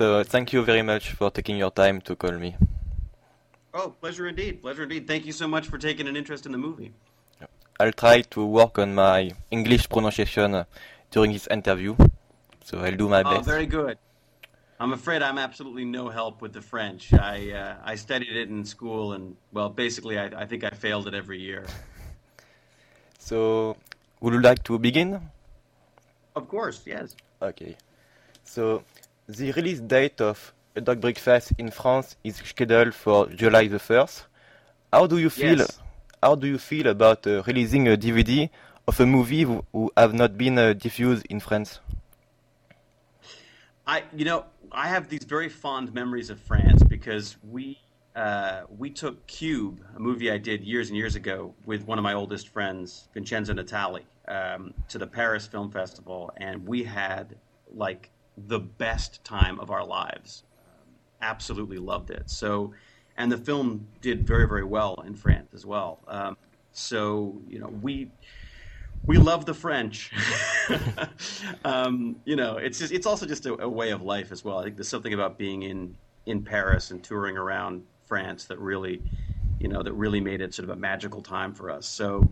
So thank you very much for taking your time to call me. Oh, pleasure indeed. Pleasure indeed. Thank you so much for taking an interest in the movie. I'll try to work on my English pronunciation during this interview, so I'll do my Oh, best. very good. I'm afraid I'm absolutely no help with the French. I studied it in school, and well, basically, I think I failed it every year. So, would you like to begin? Of course, yes. Okay. So, the release date of A Dog Breakfast in France is scheduled for July the 1st. How do you feel? Yes. How do you feel about releasing a DVD of a movie who have not been diffused in France? I have these very fond memories of France because we took Cube, a movie I did years and years ago with one of my oldest friends, Vincenzo Natali, to the Paris Film Festival, and we had like the best time of our lives. Absolutely loved it. So, and the film did very, very well in France as well. We love the French. It's also just a way of life as well. I think there's something about being in Paris and touring around France that really made it sort of a magical time for us. So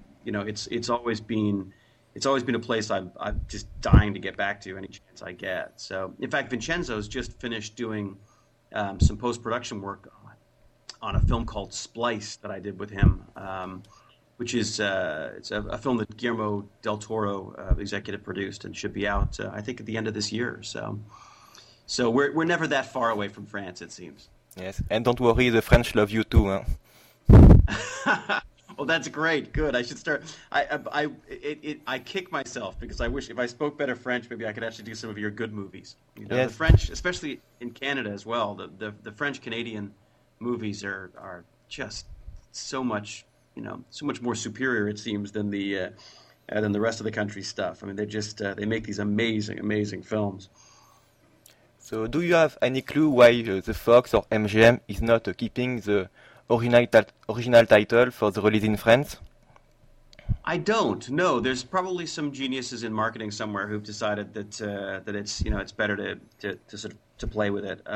it's always been a place I'm just dying to get back to any chance I get. So in fact, Vincenzo's just finished doing some post production work on a film called Splice that I did with him. Which is it's a film that Guillermo del Toro executive produced and should be out I think at the end of this year. So we're never that far away from France, it seems. Yes, and don't worry, the French love you too. Huh? Well, that's great. Good. I should start. I kick myself because I wish if I spoke better French, maybe I could actually do some of your good movies. The Yes, French, especially in Canada as well. The French Canadian movies are just so much so much more superior, it seems, than the rest of the country's stuff. I mean, they make these amazing films. so, do you have any clue why the Fox or MGM is not keeping the original title for the release in France? I don't. No, there's probably some geniuses in marketing somewhere who've decided that it's better to sort of to play with it.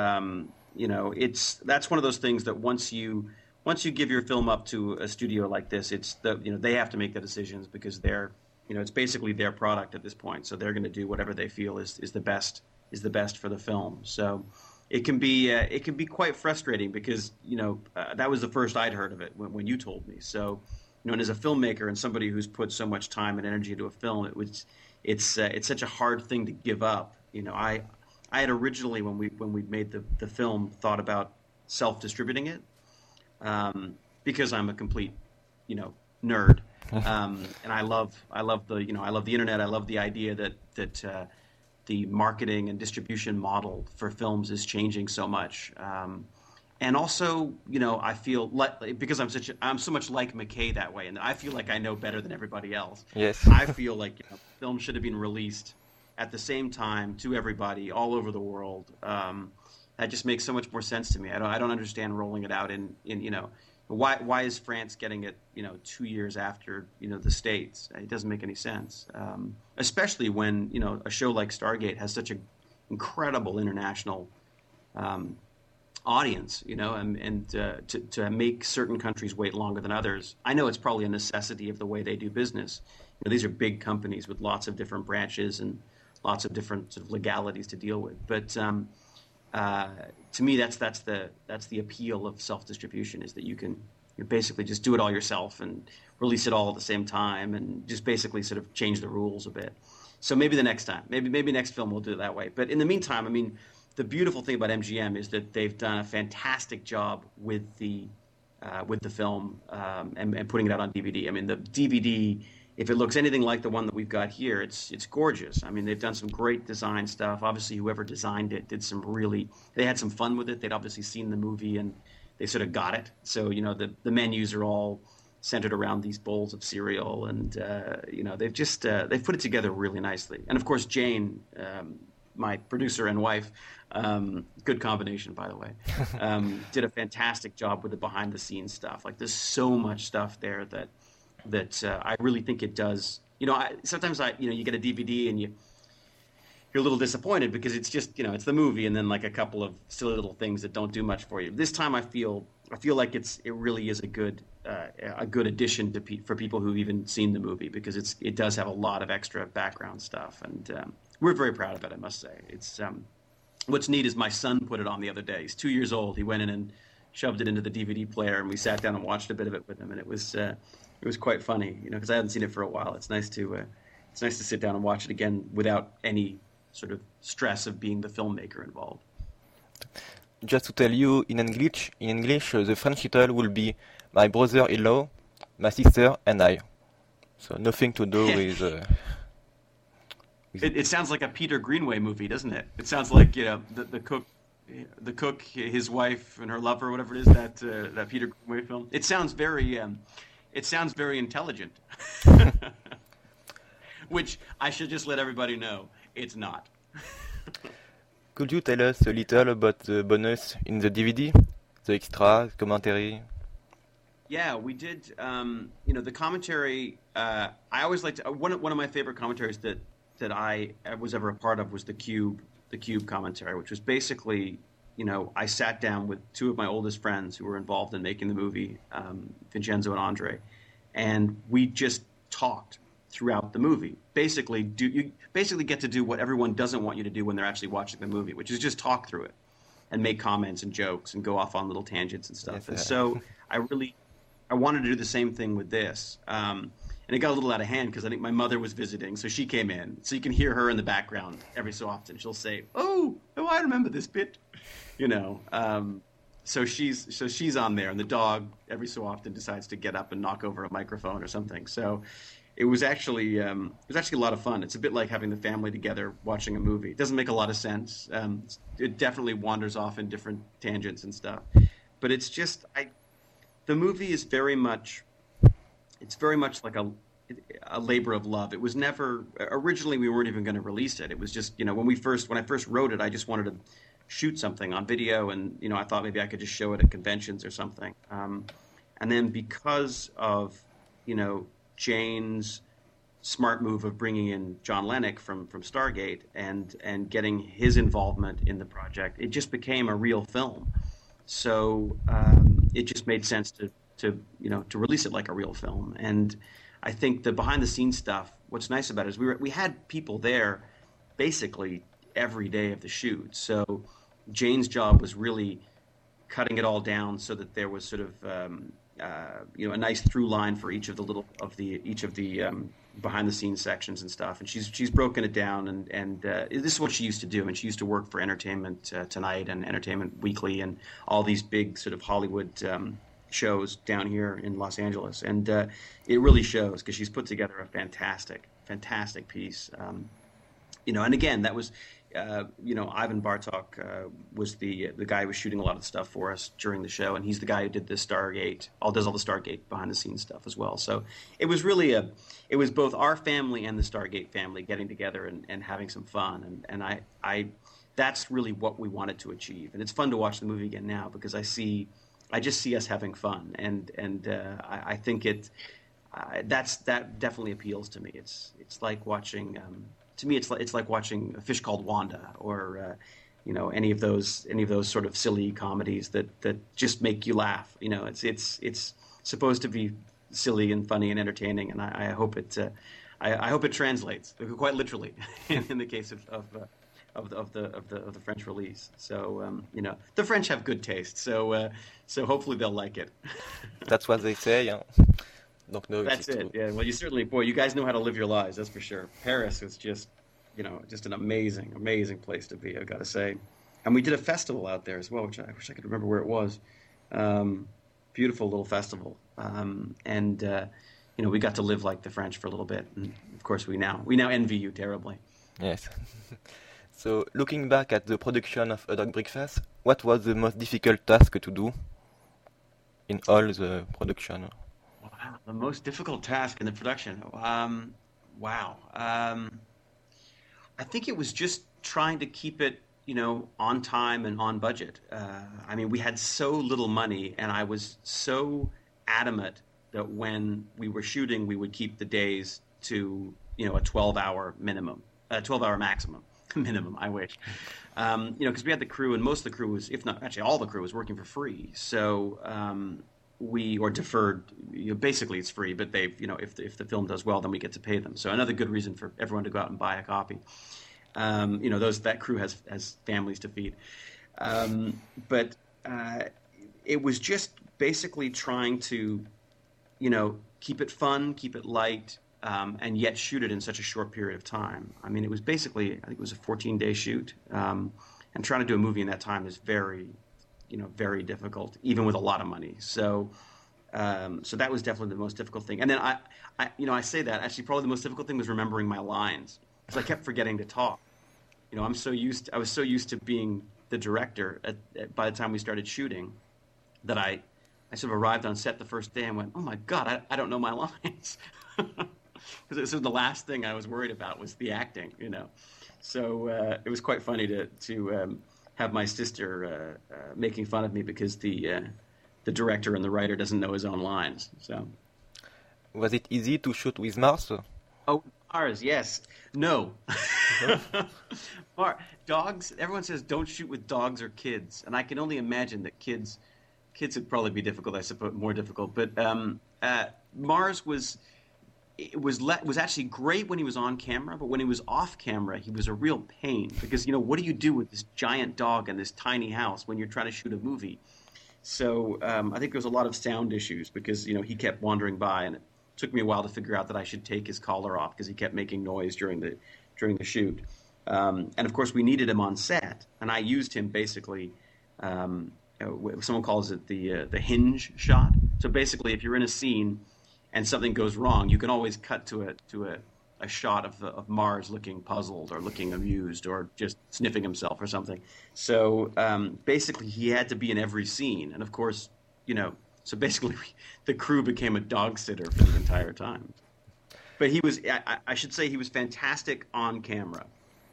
That's one of those things that once you give your film up to a studio like this, they have to make the decisions because it's basically their product at this point. So they're going to do whatever they feel is the best for the film. So it can be quite frustrating because that was the first I'd heard of it when you told me. So and as a filmmaker and somebody who's put so much time and energy into a film, it's such a hard thing to give up. I had originally when we made the film thought about self-distributing it. Because I'm a complete, nerd, and I love the internet. I love the idea that the marketing and distribution model for films is changing so much, and also, I feel like because I'm so much like McKay that way, and I feel like I know better than everybody else. Yes. I feel like film should have been released at the same time to everybody all over the world. That just makes so much more sense to me. I don't understand rolling it out in why is France getting it 2 years after the States? It doesn't make any sense, especially when a show like Stargate has such an incredible international audience. And to make certain countries wait longer than others, I know it's probably a necessity of the way they do business. These are big companies with lots of different branches and lots of different sort of legalities to deal with, but. To me, that's the appeal of self-distribution is that you basically just do it all yourself and release it all at the same time and just basically sort of change the rules a bit. So maybe the next time, maybe next film we'll do it that way. But in the meantime, I mean, the beautiful thing about MGM is that they've done a fantastic job with the film and putting it out on DVD. I mean, the DVD. If it looks anything like the one that we've got here, it's gorgeous. I mean, they've done some great design stuff. Obviously, whoever designed it they had some fun with it. They'd obviously seen the movie and they sort of got it. So, the menus are all centered around these bowls of cereal and, they've put it together really nicely. And of course, Jane, my producer and wife, good combination, by the way, did a fantastic job with the behind the scenes stuff. Like there's so much stuff there that I really think it does. Sometimes you get a DVD and you're a little disappointed because it's just, it's the movie and then like a couple of silly little things that don't do much for you. This time I feel like it really is a good addition for people who've even seen the movie, because it does have a lot of extra background stuff, and we're very proud of it, I must say. It's what's neat is my son put it on the other day. He's 2 years old. He went in and shoved it into the DVD player, and we sat down and watched a bit of it with him, and it was quite funny, because I hadn't seen it for a while. It's nice to sit down and watch it again without any sort of stress of being the filmmaker involved. Just to tell you, in English, the French title will be My Brother-in-Law, My Sister, and I. So nothing to do with... It sounds like a Peter Greenaway movie, doesn't it? It sounds like, the cook, his wife, and her lover, whatever it is, that Peter Greenaway film. It sounds very intelligent. Which I should just let everybody know, it's not. Could you tell us a little about the bonus in the DVD? The extra, commentary? Yeah, we did. The commentary, I always liked, one of my favorite commentaries that I was ever a part of was the Cube commentary, which was basically, I sat down with two of my oldest friends who were involved in making the movie, Vincenzo and Andre, and we just talked throughout the movie. You basically get to do what everyone doesn't want you to do when they're actually watching the movie, which is just talk through it and make comments and jokes and go off on little tangents and stuff. Yes, and so I wanted to do the same thing with this. And it got a little out of hand because I think my mother was visiting, so she came in. So you can hear her in the background every so often. She'll say, "Oh, I remember this bit," So she's on there, and the dog every so often decides to get up and knock over a microphone or something. So it was actually a lot of fun. It's a bit like having the family together watching a movie. It doesn't make a lot of sense. It definitely wanders off in different tangents and stuff. But it's just the movie is very much like a labor of love. It was never originally we weren't even going to release it. It was just when I first wrote it, I just wanted to shoot something on video, and I thought maybe I could just show it at conventions or something. And then because of Jane's smart move of bringing in John Lennox from Stargate and getting his involvement in the project, it just became a real film. So it just made sense to release it like a real film. And I think the behind the scenes stuff, what's nice about it is we had people there basically every day of the shoot. So Jane's job was really cutting it all down so that there was sort of a nice through line for each of the behind the scenes sections and stuff. And she's broken it down, and this is what she used to do. And she used to work for Entertainment Tonight and Entertainment Weekly and all these big sort of Hollywood shows down here in Los Angeles. And it really shows because she's put together a fantastic piece. And again, that was, Ivan Bartok was the guy who was shooting a lot of the stuff for us during the show, and he's the guy who did does all the Stargate behind the scenes stuff as well. So it was really it was both our family and the Stargate family getting together and having some fun, and I that's really what we wanted to achieve. And it's fun to watch the movie again now because I just see us having fun, and I think that definitely appeals to me. It's like watching. To me, it's like watching A Fish Called Wanda, or any of those sort of silly comedies that just make you laugh. It's supposed to be silly and funny and entertaining, and I hope it translates quite literally in the case of the French release. So the French have good taste, so hopefully they'll like it. That's what they say. Yeah. No, that's it. Yeah. Well, you guys know how to live your lives. That's for sure. Paris is just an amazing place to be, I've got to say. And we did a festival out there as well, which I wish I could remember where it was. Beautiful little festival. We got to live like the French for a little bit. And of course, we now envy you terribly. Yes. So, looking back at the production of A Dog Breakfast, what was the most difficult task to do in all the production? Wow, the most difficult task in the production. Wow. I think it was just trying to keep it, on time and on budget. We had so little money, and I was so adamant that when we were shooting, we would keep the days to, a 12-hour maximum. Minimum, I wish. Because we had the crew, and most of the crew was, if not actually all the crew was working for free. So we or deferred. Basically, it's free, but they, if the film does well, then we get to pay them. So another good reason for everyone to go out and buy a copy. That crew has families to feed. But it was just basically trying to, keep it fun, keep it light. And yet shoot it in such a short period of time. I mean, it was basically, I think it was a 14-day shoot. And trying to do a movie in that time is very, very difficult, even with a lot of money. So that was definitely the most difficult thing. And then I say that, actually probably the most difficult thing was remembering my lines, because I kept forgetting to talk. I was so used to being the director by the time we started shooting that I sort of arrived on set the first day and went, oh my God, I don't know my lines. Because this was the last thing I was worried about was the acting, So it was quite funny to have my sister making fun of me because the director and the writer doesn't know his own lines. So, was it easy to shoot with Mars? Oh, Mars, yes. No. Dogs. Everyone says don't shoot with dogs or kids, and I can only imagine that kids would probably be difficult. I suppose more difficult, but Mars was. It was actually great when he was on camera, but when he was off camera, he was a real pain because, what do you do with this giant dog in this tiny house when you're trying to shoot a movie? So I think there was a lot of sound issues because, he kept wandering by, and it took me a while to figure out that I should take his collar off because he kept making noise during the shoot. And of course, we needed him on set, and I used him basically. Someone calls it the hinge shot. So basically, if you're in a scene and something goes wrong, you can always cut to a shot of Mars looking puzzled or looking amused or just sniffing himself or something. So basically, he had to be in every scene, and of course, so basically, the crew became a dog sitter for the entire time. But he was, I should say, he was fantastic on camera,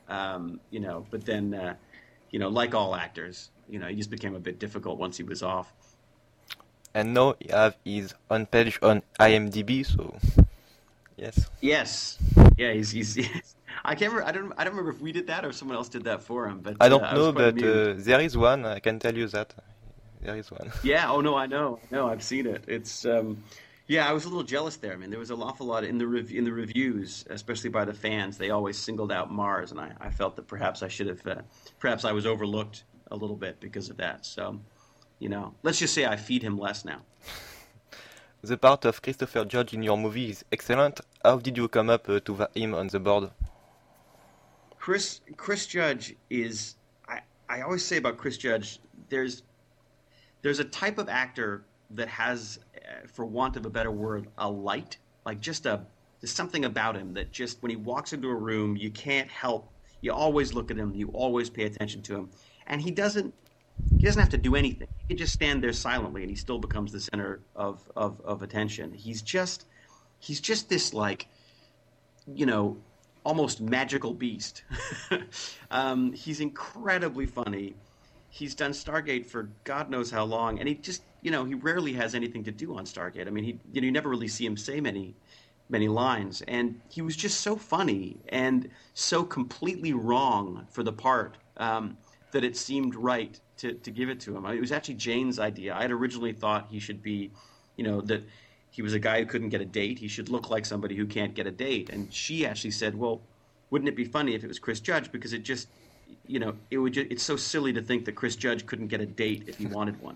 But then, like all actors, he just became a bit difficult once he was off. And now you have his own page on IMDb, so yes. Yes, yeah, he's I can't remember. I don't remember if we did that or someone else did that for him. But I don't know, but there is one. I can tell you that there is one. Yeah. Oh no, I know. No, I've seen it. It's I was a little jealous there. I mean, there was an awful lot in the reviews, especially by the fans. They always singled out Mars, and I felt that perhaps I should have, perhaps I was overlooked a little bit because of that. So. Let's just say I feed him less now. The part of Christopher Judge in your movie is excellent. How did you come up to him on the board? Chris Judge is. I always say about Chris Judge, there's a type of actor that has, for want of a better word, a light, like there's something about him that just when he walks into a room, you can't help. You always look at him. You always pay attention to him, and he doesn't have to do anything. He can just stand there silently, and he still becomes the center of attention. He's just this almost magical beast. He's incredibly funny. He's done Stargate for God knows how long, and he just he rarely has anything to do on Stargate. I mean, you never really see him say many lines, and he was just so funny and so completely wrong for the part that it seemed right to give it to him. I mean, it was actually Jane's idea. I had originally thought he should be, that he was a guy who couldn't get a date. He should look like somebody who can't get a date. And she actually said, well, wouldn't it be funny if it was Chris Judge? Because it just, it's so silly to think that Chris Judge couldn't get a date if he wanted one.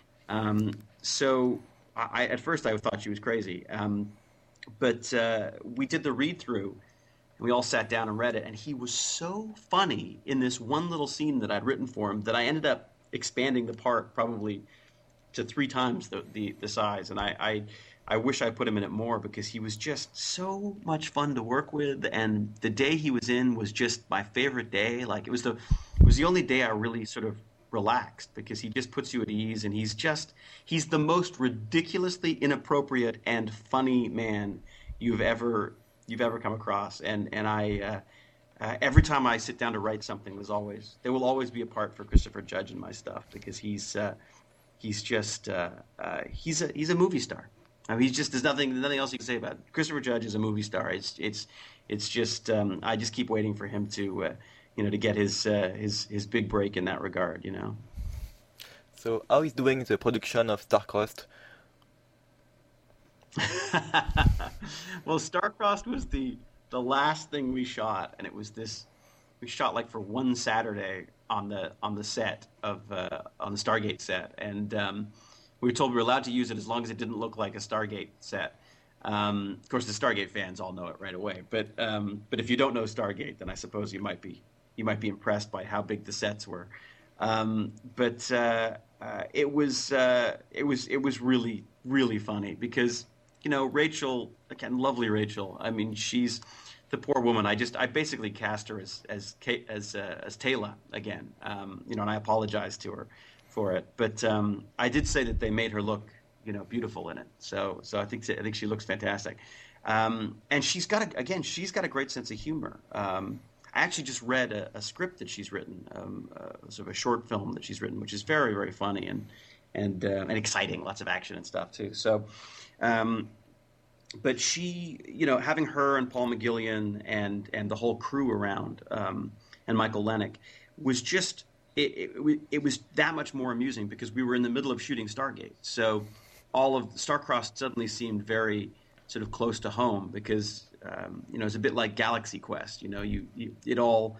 So at first I thought she was crazy. But we did the read-through. We all sat down and read it, and he was so funny in this one little scene that I'd written for him that I ended up expanding the part probably to 3 times the size. And I wish I put him in it more because he was just so much fun to work with, and the day he was in was just my favorite day. Like it was the only day I really sort of relaxed because he just puts you at ease, and he's the most ridiculously inappropriate and funny man you've ever come across, and I every time I sit down to write something, there will always be a part for Christopher Judge in my stuff because he's a movie star. I mean, there's nothing else you can say about it. Christopher Judge is a movie star. It's just I just keep waiting for him to to get his big break in that regard. So how is doing the production of Starcrossed? Well, Starcrossed was the last thing we shot, and it was this. We shot like for one Saturday on the set of on the Stargate set, and we were told we were allowed to use it as long as it didn't look like a Stargate set. Of course, the Stargate fans all know it right away, but if you don't know Stargate, then I suppose you might be impressed by how big the sets were. But it was really really funny because Rachel, again, lovely Rachel. I mean, she's the poor woman. I basically cast her as Taylor again. And I apologize to her for it, but I did say that they made her look beautiful in it. So I think she looks fantastic. And she's got a great sense of humor. I actually just read a script that she's written, sort of a short film that she's written, which is very, very funny and exciting, lots of action and stuff too. So, but she, having her and Paul McGillion and the whole crew around, and Michael Lennick was just it was that much more amusing because we were in the middle of shooting Stargate. So all of Starcrossed suddenly seemed very sort of close to home because it's a bit like Galaxy Quest. It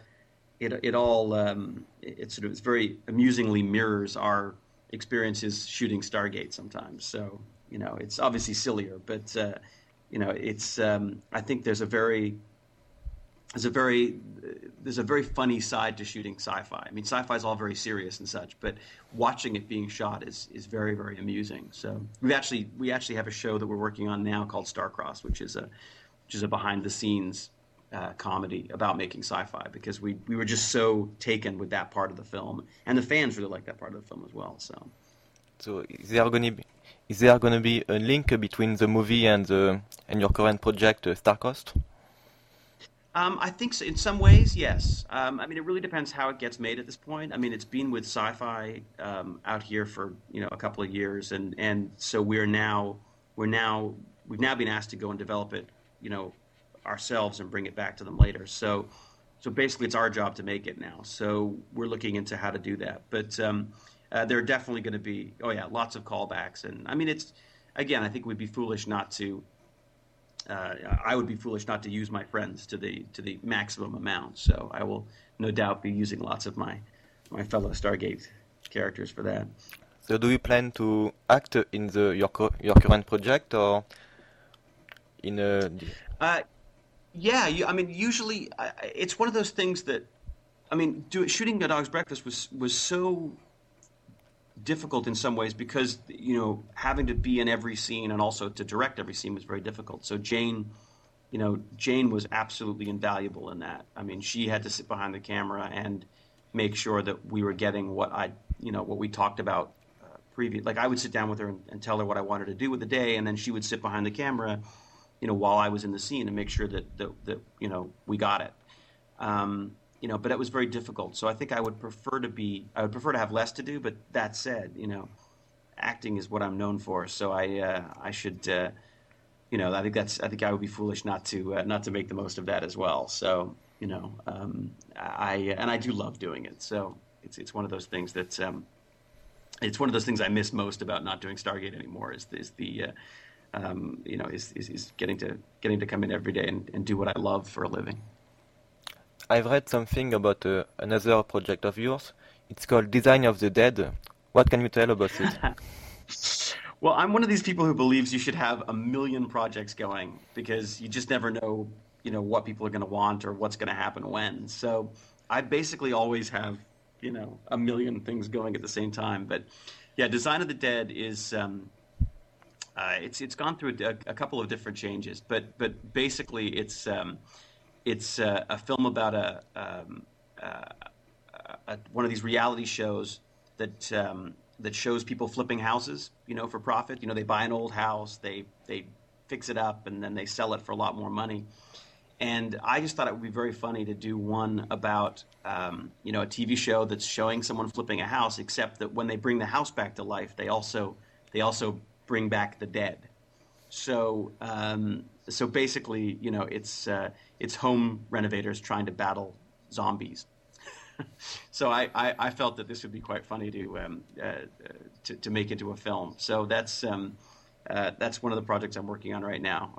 sort of it's very amusingly mirrors our experiences shooting Stargate sometimes. So it's obviously sillier, but it's I think there's a very funny side to shooting sci-fi. I mean, sci-fi is all very serious and such, but watching it being shot is very, very amusing. So we actually have a show that we're working on now called Starcrossed, which is a behind the scenes comedy about making sci-fi because we were just so taken with that part of the film, and the fans really like that part of the film as well. So is there gonna be a link between the movie and your current project, Starcrossed? I think so. In some ways, yes. I mean, it really depends how it gets made at this point. I mean, it's been with Sci-Fi out here for a couple of years, and so we've now been asked to go and develop it, ourselves and bring it back to them later. So basically, it's our job to make it now. So we're looking into how to do that. But there are definitely going to be lots of callbacks, and I mean, I think we'd be foolish not to. I would be foolish not to use my friends to the maximum amount. So I will no doubt be using lots of my fellow Stargate characters for that. So do you plan to act in your current project or in a? Yeah, I mean, usually it's one of those things that, I mean, shooting A Dog's Breakfast was so difficult in some ways because having to be in every scene and also to direct every scene was very difficult. So Jane was absolutely invaluable in that. I mean, she had to sit behind the camera and make sure that we were getting what we talked about previous. Like I would sit down with her and tell her what I wanted to do with the day, and then she would sit behind the camera, while I was in the scene and make sure that we got it. But it was very difficult. So I think I would prefer to have less to do. But that said, acting is what I'm known for. So I should, I think I would be foolish not to make the most of that as well. So I do love doing it. So it's one of those things that it's one of those things I miss most about not doing Stargate anymore. Is getting to come in every day and do what I love for a living. I've read something about another project of yours. It's called Design of the Dead. What can you tell about it? Well, I'm one of these people who believes you should have a million projects going because you just never know, what people are going to want or what's going to happen when. So I basically always have, a million things going at the same time. But yeah, Design of the Dead is it's gone through a couple of different changes, but basically it's a film about one of these reality shows that shows people flipping houses, for profit. They buy an old house, they fix it up, and then they sell it for a lot more money. And I just thought it would be very funny to do one about a TV show that's showing someone flipping a house, except that when they bring the house back to life, they also bring back the dead. So basically, it's home renovators trying to battle zombies, So I felt that this would be quite funny to make into a film. So that's one of the projects I'm working on right now.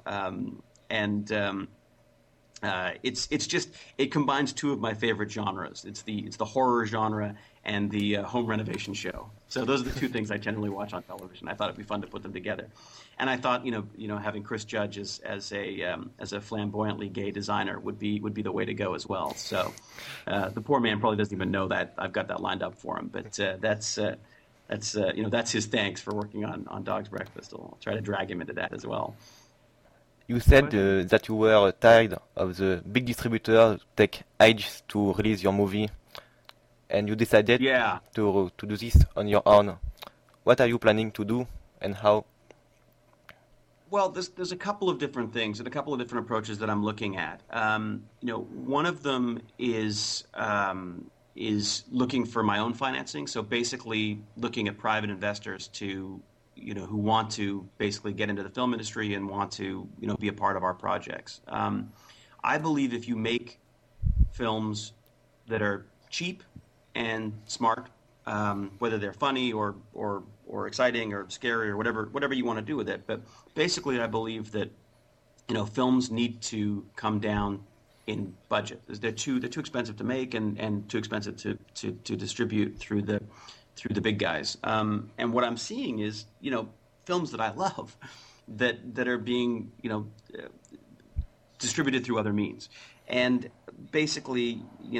It's just, it combines two of my favorite genres. It's the horror genre and the home renovation show. So those are the two things I generally watch on television. I thought it'd be fun to put them together, and I thought having Chris Judge as a flamboyantly gay designer would be the way to go as well. So the poor man probably doesn't even know that I've got that lined up for him, but that's his thanks for working on Dog's Breakfast. I'll try to drag him into that as well. You said that you were tired of the big distributor take ages to release your movie, and you decided to do this on your own. What are you planning to do, and how? Well, there's a couple of different things and a couple of different approaches that I'm looking at. One of them is looking for my own financing. So basically, looking at private investors who want to basically get into the film industry and want to, be a part of our projects. I believe if you make films that are cheap and smart, whether they're funny or exciting or scary or whatever you want to do with it, but basically I believe that, films need to come down in budget. They're too expensive to make and too expensive to distribute through the big guys. And what I'm seeing is, films that I love that are being, distributed through other means. And basically,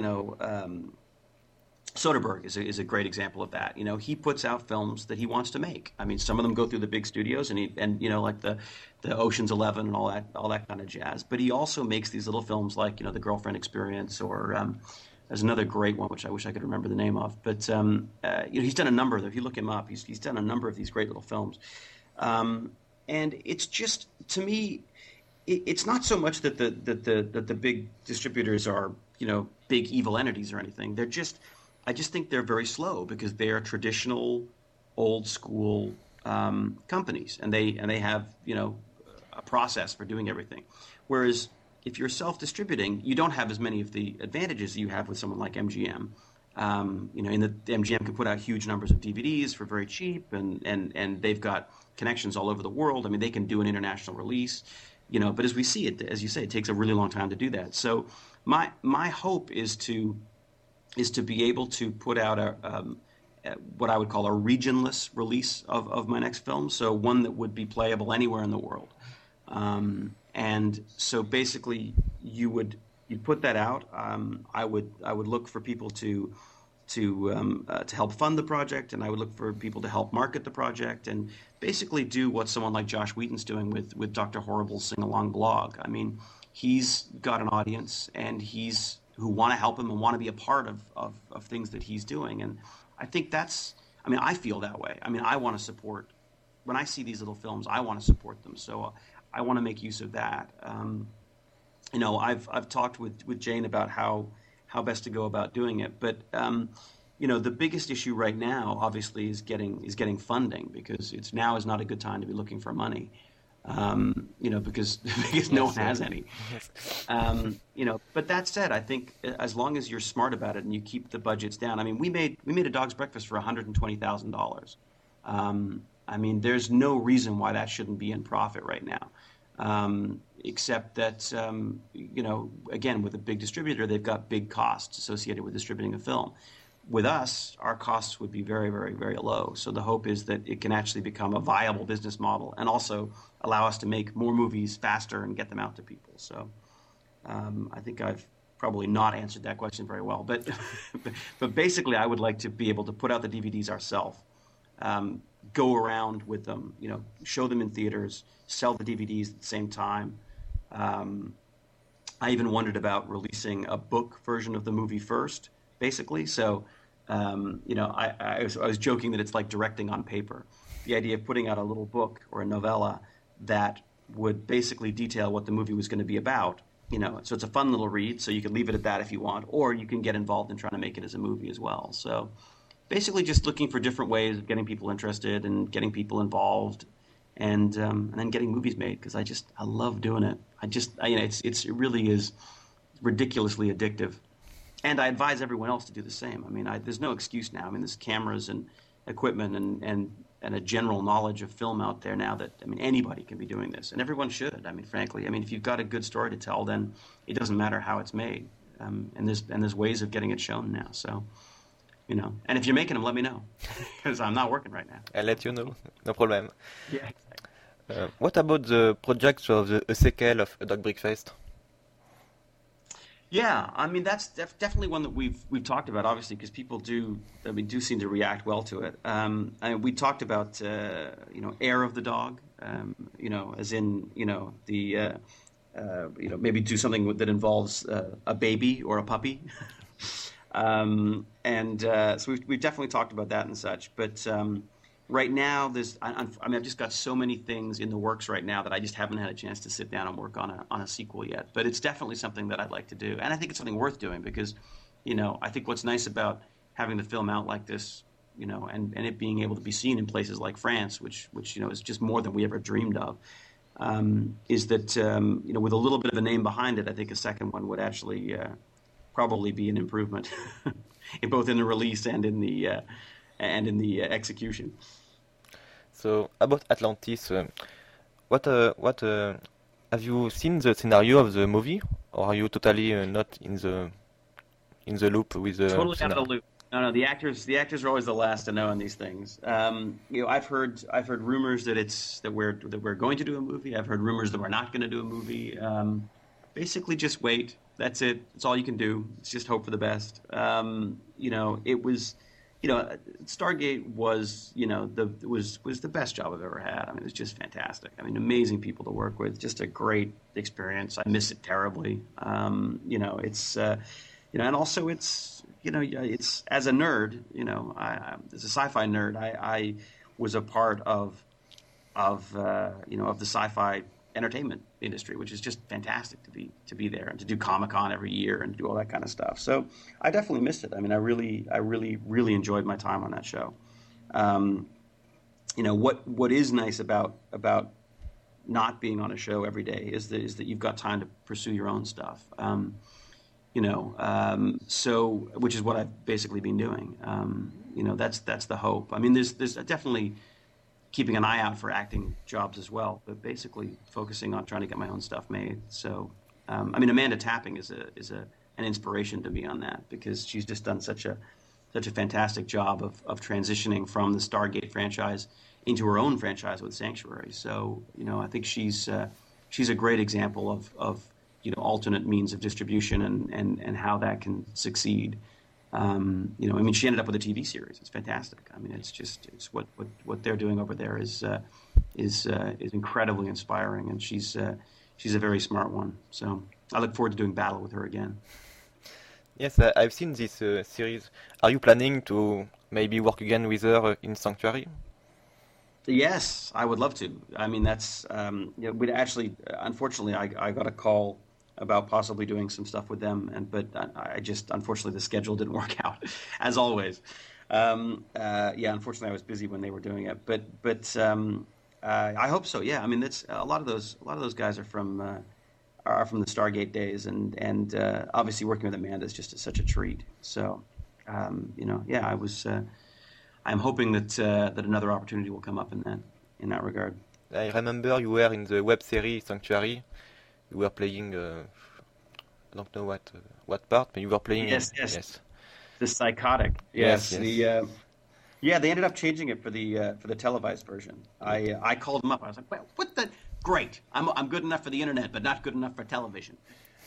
Soderbergh is a great example of that. He puts out films that he wants to make. I mean, some of them go through the big studios and like the Ocean's 11 and all that kind of jazz. But he also makes these little films like, The Girlfriend Experience, or there's another great one, which I wish I could remember the name of. But he's done a number of them. If you look him up, he's done a number of these great little films. And it's just, to me, it's not so much that the big distributors are, big evil entities or anything. I just think they're very slow because they are traditional, old school companies, and they have, a process for doing everything. Whereas if you're self-distributing, you don't have as many of the advantages you have with someone like MGM. MGM can put out huge numbers of DVDs for very cheap, and they've got connections all over the world. I mean, they can do an international release, but as we see it, as you say, it takes a really long time to do that. So my hope is to be able to put out what I would call a regionless release of my next film, so one that would be playable anywhere in the world. And so basically, you put that out. I would look for people to help fund the project, and I would look for people to help market the project, and basically do what someone like Josh Wheaton's doing with Dr. Horrible's sing-along blog. I mean, he's got an audience, and who want to help him and want to be a part of things that he's doing. And I think I feel that way. I mean, I want to support, when I see these little films, I want to support them. So I want to make use of that. I've talked with Jane about how best to go about doing it. But, the biggest issue right now, obviously, is getting funding, because now is not a good time to be looking for money. Because no one has any. But that said, I think as long as you're smart about it and you keep the budgets down. I mean, we made A Dog's Breakfast for $120,000. I mean, there's no reason why that shouldn't be in profit right now. Except that, again, with a big distributor, they've got big costs associated with distributing a film. With us, our costs would be very, very, very low. So the hope is that it can actually become a viable business model and also allow us to make more movies faster and get them out to people. So I think I've probably not answered that question very well. But basically, I would like to be able to put out the DVDs ourselves, go around with them, show them in theaters, sell the DVDs at the same time. I even wondered about releasing a book version of the movie first, basically. So, I was joking that it's like directing on paper. The idea of putting out a little book or a novella that would basically detail what the movie was going to be about. So it's a fun little read, so you can leave it at that if you want, or you can get involved in trying to make it as a movie as well. So basically just looking for different ways of getting people interested and getting people involved, and then getting movies made, because I love doing it. It really is ridiculously addictive. And I advise everyone else to do the same. I mean, there's no excuse now. I mean, there's cameras and equipment and a general knowledge of film out there now that, I mean, anybody can be doing this, and everyone should. I mean, frankly, I mean, if you've got a good story to tell, then it doesn't matter how it's made. And there's ways of getting it shown now. So, you know, and if you're making them, let me know, because I'm not working right now. I'll let you know. No problem. Yeah, exactly. What about the project of a sequel of A Dog Breakfast? Yeah, I mean that's definitely one that we've talked about, obviously, because people do seem to react well to it. And we talked about you know, Air of the Dog, you know, as in, you know, the you know, maybe do something that involves a baby or a puppy. So we've definitely talked about that and such. But right now, I mean, I've just got so many things in the works right now that I just haven't had a chance to sit down and work on a sequel yet. But it's definitely something that I'd like to do, and I think it's something worth doing because, you know, I think what's nice about having the film out like this, you know, and it being able to be seen in places like France, which you know is just more than we ever dreamed of, is that you know, with a little bit of a name behind it, I think a second one would actually probably be an improvement, both in the release and in the execution. So about Atlantis, what have you seen the scenario of the movie, or are you totally not in the loop with the totally scenario? out of the loop? No, the actors are always the last to know on these things. You know, I've heard rumors that we're going to do a movie. I've heard rumors that we're not going to do a movie. Basically, just wait. That's it. That's all you can do. It's just hope for the best. You know, it was, you know, Stargate was, you know, was the best job I've ever had. I mean, it was just fantastic. I mean, amazing people to work with. Just a great experience. I miss it terribly. You know, it's, you know, and also it's, you know, it's, as a nerd, you know, as a sci-fi nerd, I was a part of you know, of the sci-fi entertainment industry, which is just fantastic to be there and to do Comic-Con every year and do all that kind of stuff. So I definitely missed it. I mean, I really enjoyed my time on that show. You know, what is nice about not being on a show every day is that you've got time to pursue your own stuff. You know, so, which is what I've basically been doing. You know, that's the hope. I mean, there's definitely keeping an eye out for acting jobs as well, but basically focusing on trying to get my own stuff made. So, I mean, Amanda Tapping is an inspiration to me on that, because she's just done such a fantastic job of transitioning from the Stargate franchise into her own franchise with Sanctuary. So, you know, I think she's a great example of you know, alternate means of distribution and how that can succeed. You know, I mean, she ended up with a TV series. It's fantastic. I mean, it's what they're doing over there is incredibly inspiring, and she's a very smart one. So I look forward to doing battle with her again. Yes, I've seen this series. Are you planning to maybe work again with her in Sanctuary? Yes, I would love to. I mean, that's you know, we'd actually, unfortunately, I got a call about possibly doing some stuff with them, but I just, unfortunately, the schedule didn't work out, as always. Yeah, unfortunately, I was busy when they were doing it, but I hope so. Yeah, I mean, that's a lot of those guys are from the Stargate days, and obviously working with Amanda is just such a treat. So, you know, yeah, I'm hoping that another opportunity will come up in that regard. I remember you were in the web series Sanctuary. You were playing, I don't know what part, but you were playing. Yes. The psychotic. Yes. Yeah, they ended up changing it for the televised version. I called them up. I was like, well, what the? Great. I'm good enough for the internet, but not good enough for television.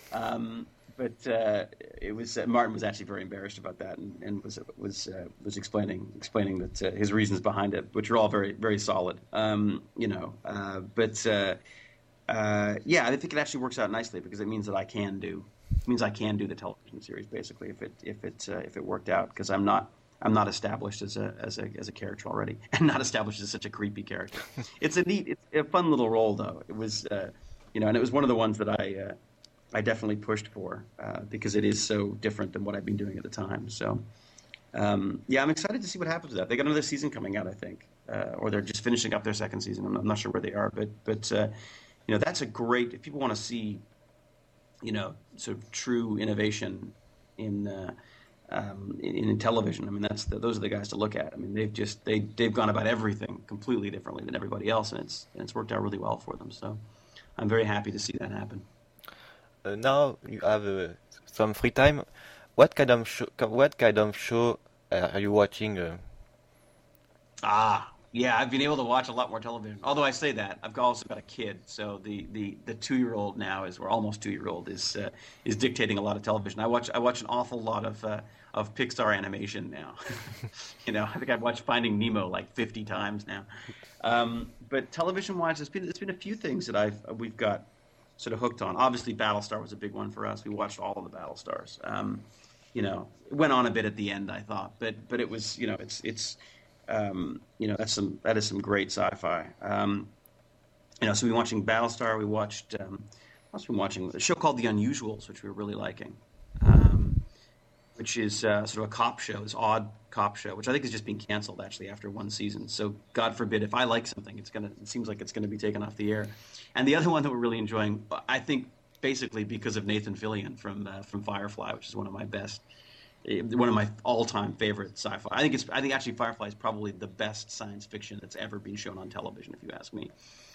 But it was Martin was actually very embarrassed about that, and was explaining that his reasons behind it, which are all very, very solid. You know, but yeah, I think it actually works out nicely, because it means that I can do the television series, basically, if it worked out, because I'm not established as a character already, and not established as such a creepy character. It's a fun little role, though. It was you know, and it was one of the ones that I definitely pushed for, because it is so different than what I've been doing at the time. So yeah, I'm excited to see what happens with that. They got another season coming out, I think, or they're just finishing up their second season. I'm not sure where they are, but you know, that's a great, if people want to see, you know, sort of true innovation in television. I mean, those are the guys to look at. I mean, they've gone about everything completely differently than everybody else, and it's worked out really well for them. So I'm very happy to see that happen. Now you have some free time. What kind of show are you watching? Yeah, I've been able to watch a lot more television. Although I say that, I've also got a kid, so the 2-year-old now or almost 2-year-old is dictating a lot of television. I watch an awful lot of Pixar animation now. I think I've watched Finding Nemo like 50 times now. But television-wise, it's been a few things that we've got sort of hooked on. Obviously, Battlestar was a big one for us. We watched all of the Battlestars. It went on a bit at the end, I thought, but it was it's. That is some great sci-fi. So we've been watching Battlestar. We watched. I've been watching a show called The Unusuals, which we were really liking, which is sort of a cop show, this odd cop show, which I think is just being canceled actually after one season. So God forbid, if I like something, it seems like it's gonna be taken off the air. And the other one that we're really enjoying, I think, basically because of Nathan Fillion from Firefly, which is one of my all-time favorite sci-fi. I think actually Firefly is probably the best science fiction that's ever been shown on television, if you ask me.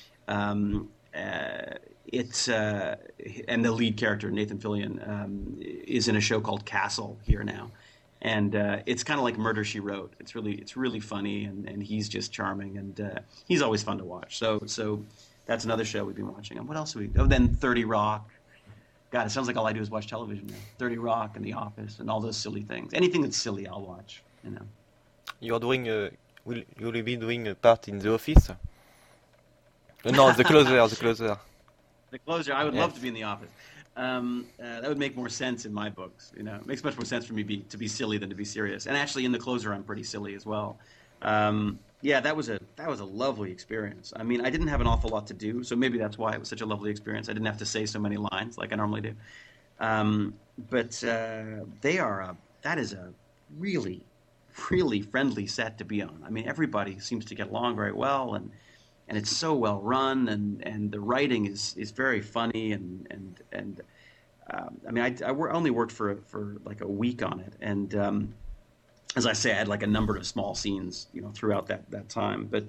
And the lead character, Nathan Fillion, is in a show called Castle here now, and it's kind of like Murder, She Wrote. It's really funny, and he's just charming, and he's always fun to watch. So that's another show we've been watching. And what else then 30 Rock. God, it sounds like all I do is watch television now. 30 Rock and The Office and all those silly things. Anything that's silly, I'll watch. You're doing. Will you be doing a part in The Office? No, The Closer. The Closer. The Closer. I would love to be in The Office. That would make more sense in my books. It makes much more sense for me to be silly than to be serious. And actually, in The Closer, I'm pretty silly as well. Yeah, that was a lovely experience. I mean, I didn't have an awful lot to do, so maybe that's why it was such a lovely experience. I didn't have to say so many lines like I normally do. But that is a really, really friendly set to be on. I mean, everybody seems to get along very well, and it's so well run, and the writing is very funny, and I mean, I only worked for like a week on it, and as I say, I had like a number of small scenes, throughout that time. But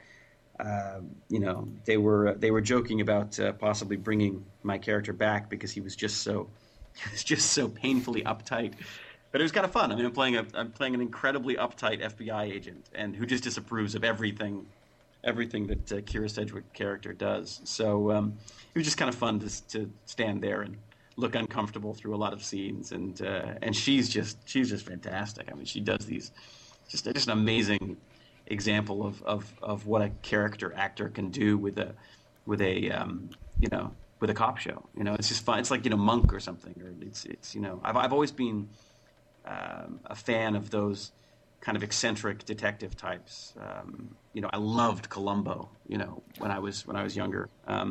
they were joking about possibly bringing my character back because he was just so painfully uptight. But it was kind of fun. I mean, I'm playing an incredibly uptight FBI agent, and who just disapproves of everything that Kira Sedgwick character does. So it was just kind of fun to stand there and look uncomfortable through a lot of scenes, and she's just fantastic. I mean, she does these just an amazing example of what a character actor can do with a cop show. It's just fun. It's like Monk or something, or it's I've always been a fan of those kind of eccentric detective types. I loved Columbo, when I was younger,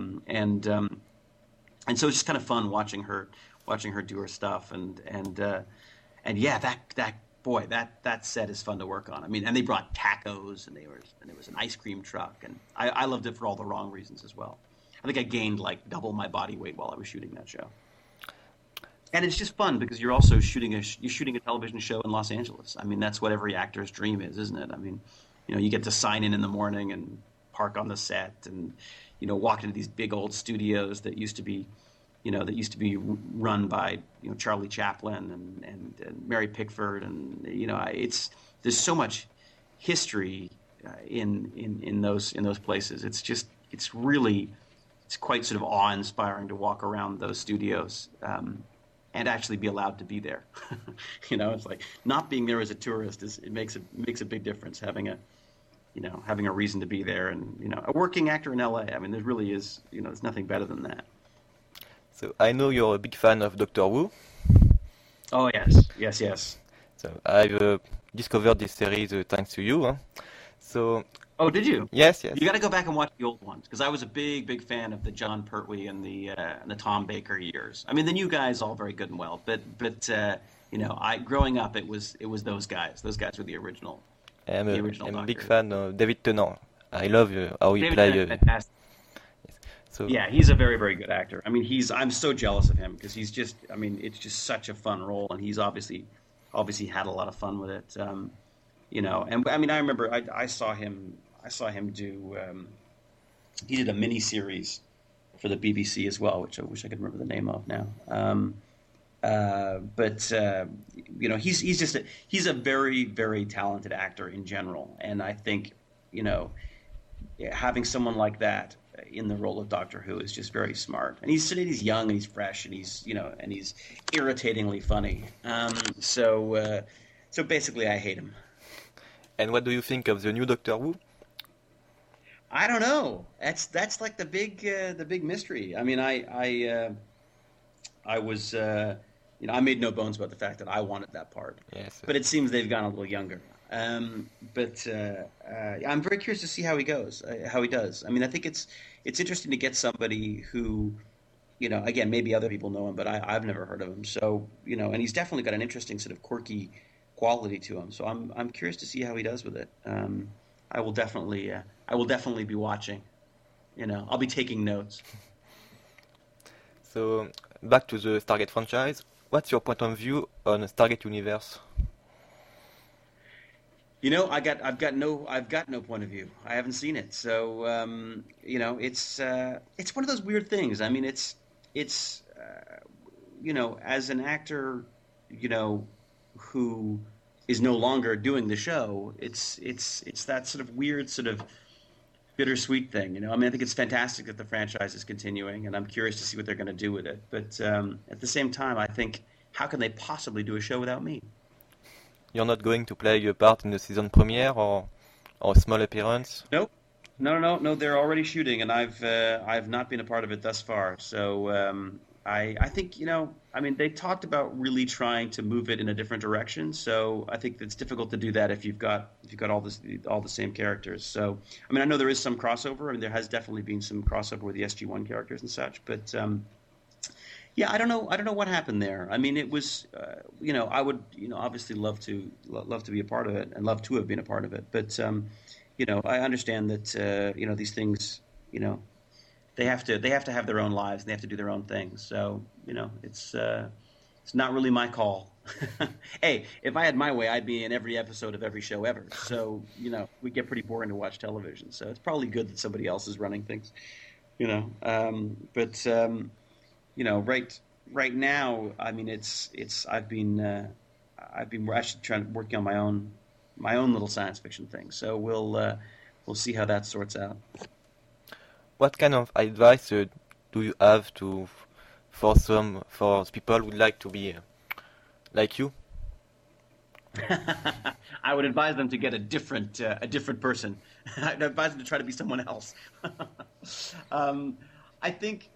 and so it's just kind of fun watching her do her stuff, and yeah, that set is fun to work on. I mean, and they brought tacos, and there was an ice cream truck, and I loved it for all the wrong reasons as well. I think I gained like double my body weight while I was shooting that show. And it's just fun because you're also shooting a television show in Los Angeles. I mean, that's what every actor's dream is, isn't it? I mean, you get to sign in the morning and park on the set, and walk into these big old studios that used to be run by Charlie Chaplin and Mary Pickford, and there's so much history in those places. It's quite sort of awe-inspiring to walk around those studios and actually be allowed to be there. It's like not being there as a tourist it makes a big difference. Having a reason to be there, and a working actor in LA. I mean, there really is, there's nothing better than that. So I know you're a big fan of Doctor Who. Oh yes. So I've discovered this series thanks to you. Huh? So. Oh, did you? Yes. You got to go back and watch the old ones, because I was a big fan of the John Pertwee and the Tom Baker years. I mean, the new guys all very good and well, but growing up it was those guys. Those guys were the original. I'm a big fan of David Tennant. I love how he plays. Fantastic. So Yeah, he's a very, very good actor. I mean, I'm so jealous of him because he's just, I mean, it's just such a fun role, and he's obviously had a lot of fun with it. And I mean, I remember I saw him do, he did a mini series for the BBC as well, which I wish I could remember the name of now. But he's a very, very talented actor in general, and I think having someone like that in the role of Doctor Who is just very smart. And he's young and he's fresh and he's irritatingly funny. So basically, I hate him. and what do you think of the new Doctor Who? I don't know. That's like the big mystery. I mean, I was I made no bones about the fact that I wanted that part. Yes. But it seems they've gone a little younger. But I'm very curious to see how he goes, how he does. I mean, I think it's interesting to get somebody who, again, maybe other people know him, but I've never heard of him. So, and he's definitely got an interesting sort of quirky quality to him. So I'm curious to see how he does with it. I will definitely be watching. I'll be taking notes. So back to the Stargate franchise. What's your point of view on Stargate universe? I've got no point of view. I haven't seen it, so it's one of those weird things. I mean, it's as an actor, who is no longer doing the show, it's that sort of weird, sort of bittersweet thing. I mean, I think it's fantastic that the franchise is continuing, and I'm curious to see what they're going to do with it. But at the same time, I think, how can they possibly do a show without me? You're not going to play a part in the season premiere or a small appearance? Nope. No. They're already shooting, and I've not been a part of it thus far. So I think I mean, they talked about really trying to move it in a different direction. So I think it's difficult to do that if you've got all the same characters. So I mean, I know there is some crossover. I mean, there has definitely been some crossover with the SG-1 characters and such, but. Yeah, I don't know what happened there. I mean, it was, I would, obviously love to be a part of it and love to have been a part of it. But, I understand that, these things, they have to have their own lives and they have to do their own things. So, it's not really my call. Hey, if I had my way, I'd be in every episode of every show ever. So, we get pretty boring to watch television. So it's probably good that somebody else is running things, right now, I mean, I've been actually working on my own little science fiction thing. So we'll see how that sorts out. What kind of advice do you have for people who would like to be like you? I would advise them to get a different person. I'd advise them to try to be someone else. I think,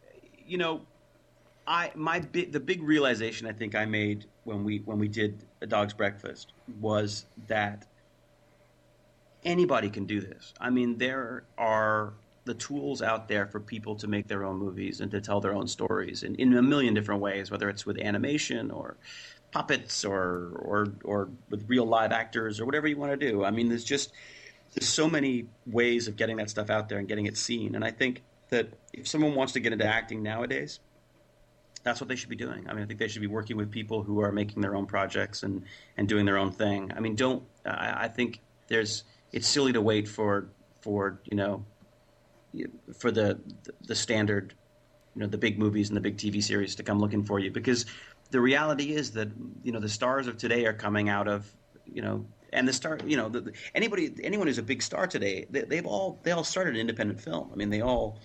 the big realization I think I made when we did A Dog's Breakfast was that anybody can do this. I mean, there are the tools out there for people to make their own movies and to tell their own stories in a million different ways, whether it's with animation or puppets or with real live actors or whatever you want to do. I mean, there's so many ways of getting that stuff out there and getting it seen. And I think that if someone wants to get into acting nowadays, that's what they should be doing. I mean, I think they should be working with people who are making their own projects and doing their own thing. I mean, I think it's silly to wait for the standard, the big movies and the big TV series to come looking for you, because the reality is that, the stars of today are coming out of, and the star, anyone who's a big star today, they all started independent film. I mean, they all,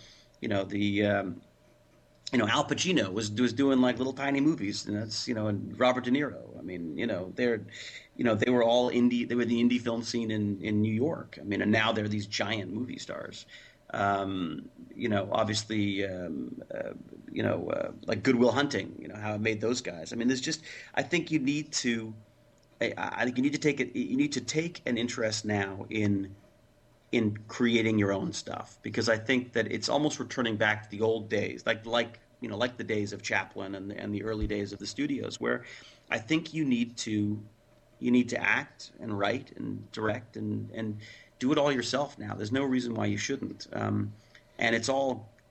Al Pacino was doing like little tiny movies, and that's, and Robert De Niro. I mean, they were all indie. They were the indie film scene in New York. I mean, and now they're these giant movie stars. Obviously, like Good Will Hunting. How it made those guys. I mean, I think you need to take an interest now in creating your own stuff, because I think that it's almost returning back to the old days, like the days of Chaplin and the early days of the studios, where I think you need to act and write and direct and do it all yourself now. There's no reason why you shouldn't. And it's all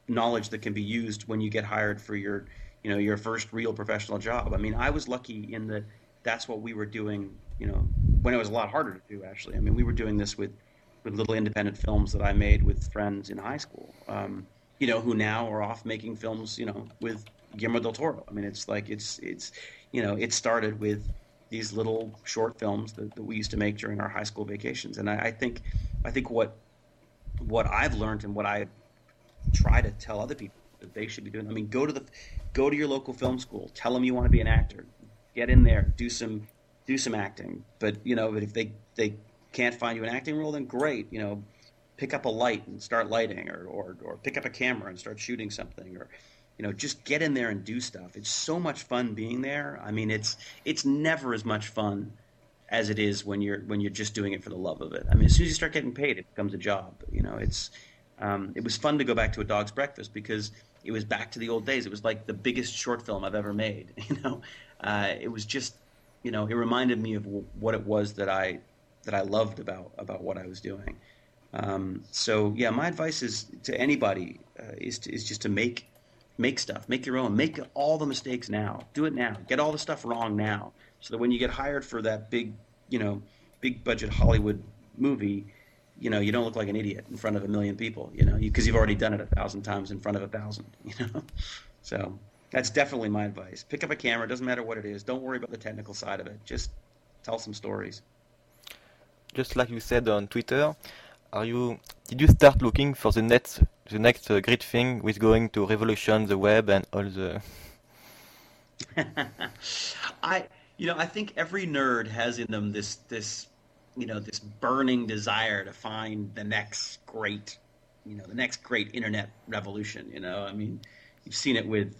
knowledge that can be used when you get hired for your, your first real professional job. I mean, I was lucky in that that's what we were doing, when it was a lot harder to do, actually. I mean, we were doing this with little independent films that I made with friends in high school, who now are off making films, with Guillermo del Toro. I mean, it's like, it started with these little short films that we used to make during our high school vacations. And I think what I've learned and what I try to tell other people that they should be doing. I mean, go to your local film school. Tell them you want to be an actor. Get in there. Do some acting. But if they can't find you an acting role, then great. Pick up a light and start lighting, or pick up a camera and start shooting something, or just get in there and do stuff. It's so much fun being there. I mean, it's never as much fun as it is when you're just doing it for the love of it. I mean, as soon as you start getting paid, it becomes a job. It was fun to go back to A Dog's Breakfast because it was back to the old days. It was like the biggest short film I've ever made. It was just, it reminded me of what it was that I loved about what I was doing. So yeah, my advice is to anybody is just to make stuff, make your own, make all the mistakes now, do it now, get all the stuff wrong now, so that when you get hired for that big budget Hollywood movie, you don't look like an idiot in front of 1 million people, because you've already done it 1,000 times in front of 1,000, So that's definitely my advice. Pick up a camera, doesn't matter what it is. Don't worry about the technical side of it. Just tell some stories. Just like you said on Twitter, did you start looking for the next great thing with going to revolution the web and all the... I think every nerd has in them this burning desire to find the next great internet revolution. I mean, you've seen it with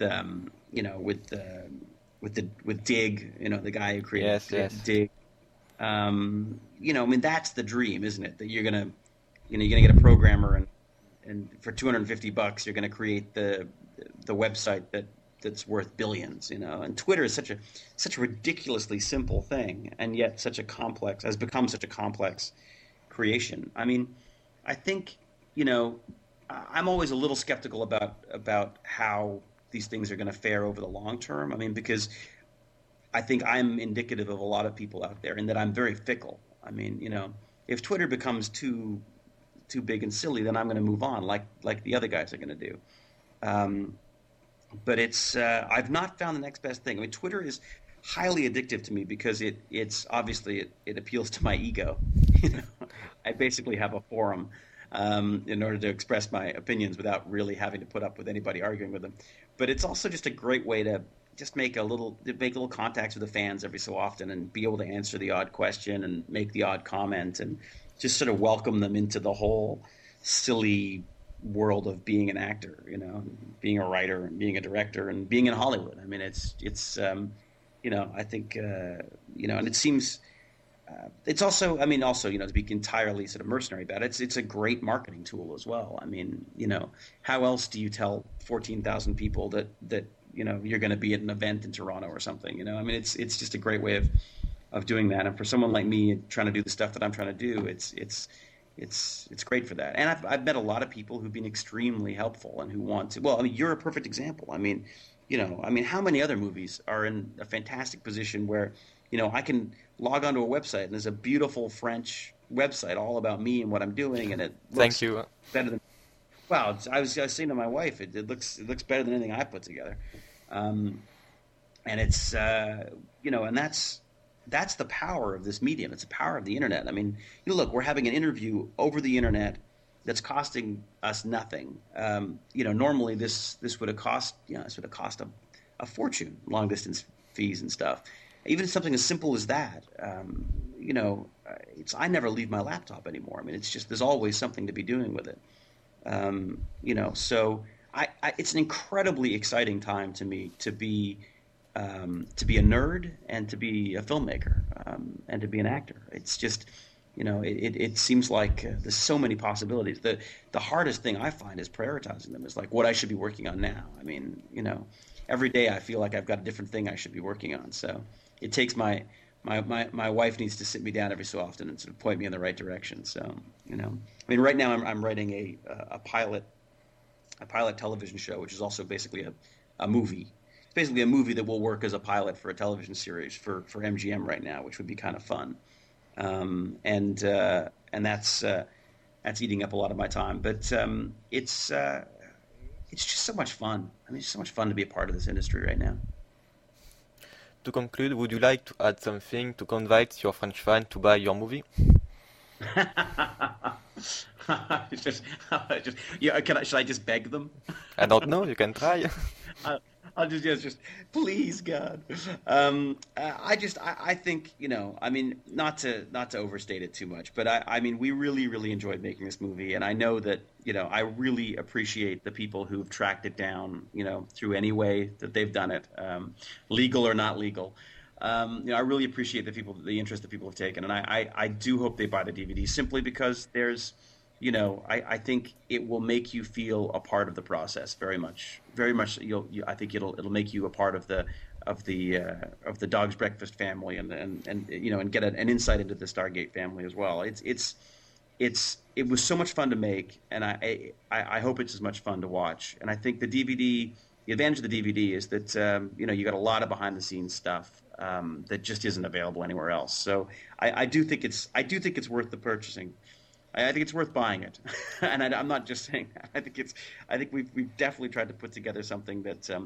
Dig, the guy who created Dig. I mean, that's the dream, isn't it? That you're gonna get a programmer and for $250 you're gonna create the website that's worth billions, And Twitter is such a ridiculously simple thing, and yet has become such a complex creation. I mean, I think, I'm always a little skeptical about how these things are going to fare over the long term. I mean, because I think I'm indicative of a lot of people out there in that I'm very fickle. I mean, if Twitter becomes too big and silly, then I'm going to move on, like the other guys are going to do. But I've not found the next best thing. I mean, Twitter is highly addictive to me because it's obviously it appeals to my ego. I basically have a forum in order to express my opinions without really having to put up with anybody arguing with them. But it's also just a great way to just make little contacts with the fans every so often and be able to answer the odd question and make the odd comment and just sort of welcome them into the whole silly world of being an actor, being a writer and being a director and being in Hollywood. I mean, it's I think, and it seems, it's also, to be entirely sort of mercenary about it, it's a great marketing tool as well. I mean, how else do you tell 14,000 people that you're going to be at an event in Toronto or something, I mean, it's just a great way of doing that. And for someone like me trying to do the stuff that I'm trying to do, it's great for that. And I've met a lot of people who've been extremely helpful and who want to. Well, I mean, you're a perfect example. I mean, how many other movies are in a fantastic position where, I can log onto a website and there's a beautiful French website all about me and what I'm doing, and it looks better than. Wow, I was saying to my wife, it looks better than anything I put together, and it's and that's the power of this medium. It's the power of the internet. I mean, look, we're having an interview over the internet that's costing us nothing. Normally this would have cost a fortune, long distance fees and stuff. Even something as simple as that, I never leave my laptop anymore. I mean, it's just there's always something to be doing with it. So it's an incredibly exciting time to me to be a nerd and to be a filmmaker and to be an actor. It's just, it seems like there's so many possibilities. The hardest thing I find is prioritizing them. Is like what I should be working on now. I mean, every day I feel like I've got a different thing I should be working on. So it takes my wife needs to sit me down every so often and sort of point me in the right direction. So, I mean, right now I'm writing a pilot pilot television show, which is also basically a movie. It's basically a movie that will work as a pilot for a television series for MGM right now, which would be kind of fun. And that's eating up a lot of my time. But it's just so much fun. I mean, it's so much fun to be a part of this industry right now. To conclude, would you like to add something to convince your French fan to buy your movie? Should I just beg them? I don't know. You can try. I'll just please God. I think, I mean, not to overstate it too much, but I mean, we really enjoyed making this movie, and I know that, I really appreciate the people who've tracked it down, through any way that they've done it, legal or not legal. I really appreciate the interest that people have taken, and I do hope they buy the DVD simply because there's, I think it will make you feel a part of the process very much. I think it'll make you a part of the Dog's Breakfast family, and get an insight into the Stargate family as well. It was so much fun to make, and I hope it's as much fun to watch. And I think the advantage of the DVD is that you got a lot of behind the scenes stuff that just isn't available anywhere else. So I do think it's worth the purchasing. I think it's worth buying it, and I'm not just saying that. I think we've definitely tried to put together something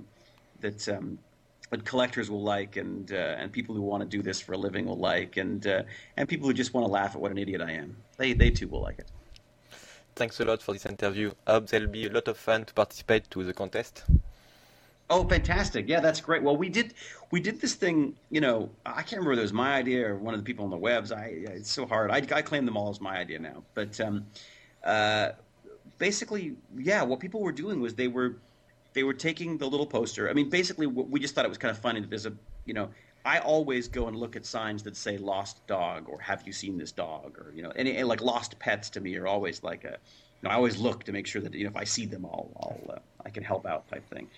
that collectors will like, and people who want to do this for a living will like, and people who just want to laugh at what an idiot I am. They too will like it. Thanks a lot for this interview. I hope there'll be a lot of fun to participate to the contest. Oh, fantastic! Yeah, that's great. Well, we did this thing. I can't remember if it was my idea or one of the people on the webs. It's so hard. I claim them all as my idea now. But basically, yeah, what people were doing was they were taking the little poster. I mean, basically, we just thought it was kind of funny that there's I always go and look at signs that say "lost dog" or "have you seen this dog?" or and like lost pets to me are always like I always look to make sure that if I see them, I can help out type thing.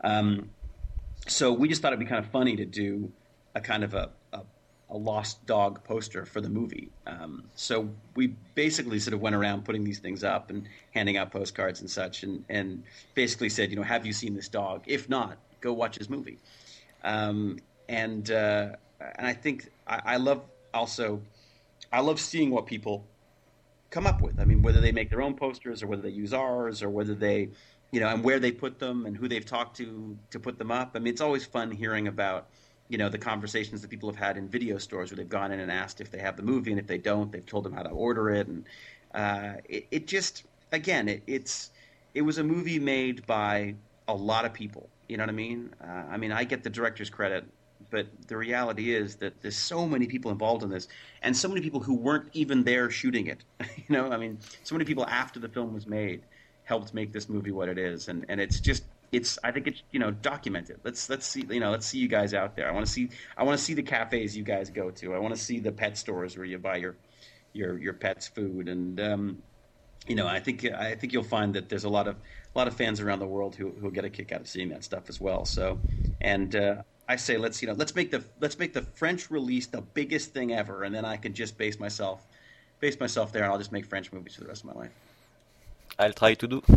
So we just thought it'd be kind of funny to do a kind of a lost dog poster for the movie. So we basically sort of went around putting these things up and handing out postcards and such, and basically said, have you seen this dog? If not, go watch this movie. And I think I love seeing what people come up with. I mean, whether they make their own posters or whether they use ours or whether they and where they put them and who they've talked to put them up. I mean, it's always fun hearing about, the conversations that people have had in video stores where they've gone in and asked if they have the movie, and if they don't, they've told them how to order it. And it just, again, it was a movie made by a lot of people. You know what I mean? I get the director's credit, but the reality is that there's so many people involved in this, and so many people who weren't even there shooting it. I mean, so many people after the film was made helped make this movie what it is, and I think it's documented. Let's see you guys out there. I want to see the cafes you guys go to. I want to see the pet stores where you buy your pet's food, and I think you'll find that there's a lot of fans around the world who get a kick out of seeing that stuff as well. So, and I say let's make the French release the biggest thing ever, and then I can just base myself there, and I'll just make French movies for the rest of my life. I'll try to do.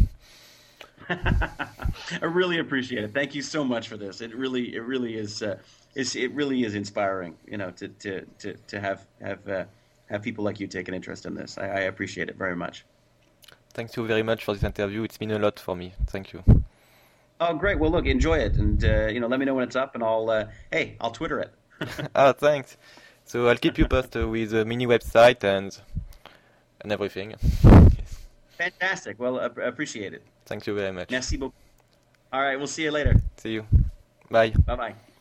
I really appreciate it. Thank you so much for this. It really is inspiring, to have people like you take an interest in this. I appreciate it very much. Thank you very much for this interview. It's been a lot for me. Thank you. Oh, great. Well, look, enjoy it, and let me know when it's up, and I'll Twitter it. Oh, thanks. So I'll keep you posted with a mini website and everything. Fantastic. Well, appreciate it. Thank you very much. Merci beaucoup. All right, we'll see you later. See you. Bye. Bye-bye.